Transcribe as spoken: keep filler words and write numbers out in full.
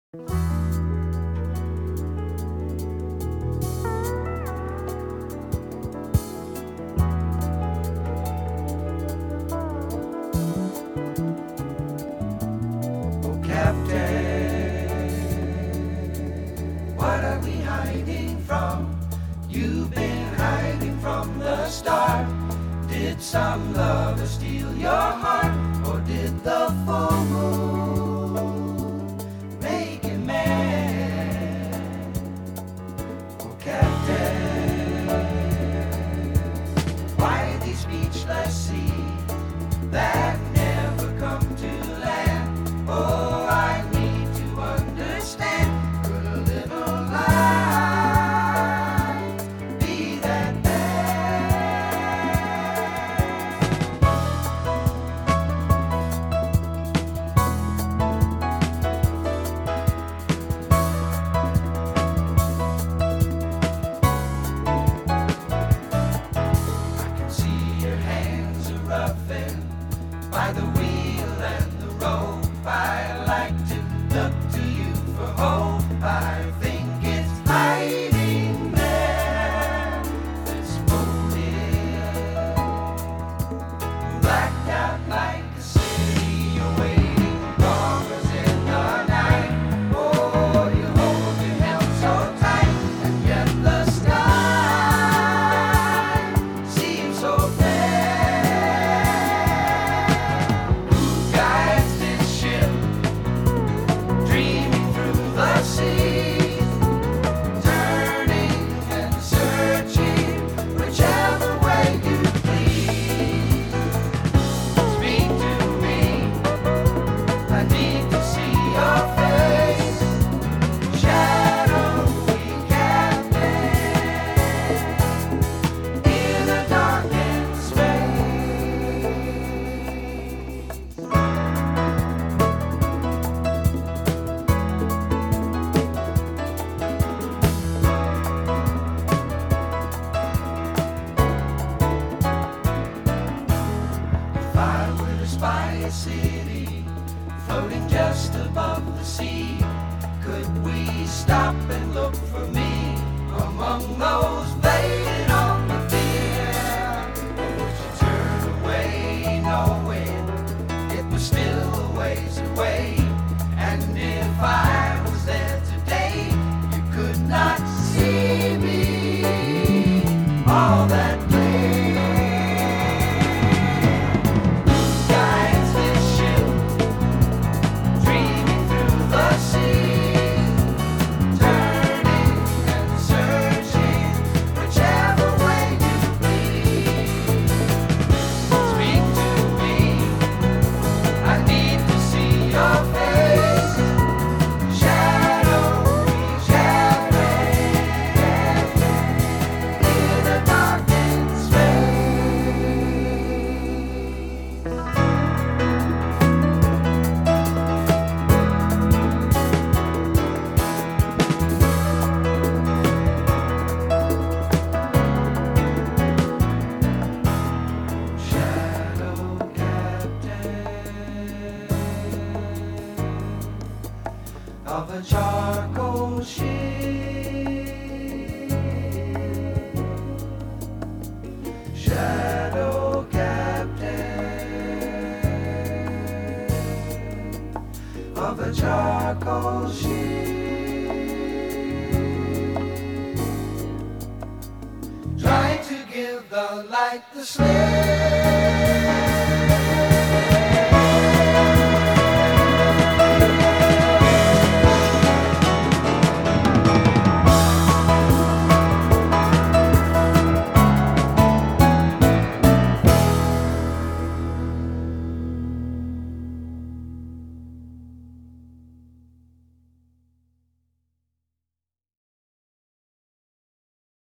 Oh, Captain, what are we hiding from? You've been hiding from the start. Did some lover steal your heart, or did the full moon make you mad? Oh, Captain, why these speechless seas that never come to land? Oh, I need to understand. Could a little lie be that by the wheel and the rope? I like to look to you for hope. I think it's hiding there, this motive, blacked out like a city awaiting robbers in the night. Oh, you hold your helm so tight, and yet the sky seems so fair. By a city floating just above the sea, could we stop and look for me among those faded on the pier? Or would you turn away knowing it was still a ways away? And if I was there today, you could not see me all that of a charcoal ship, shadow captain of a charcoal ship, trying to give the light the slip.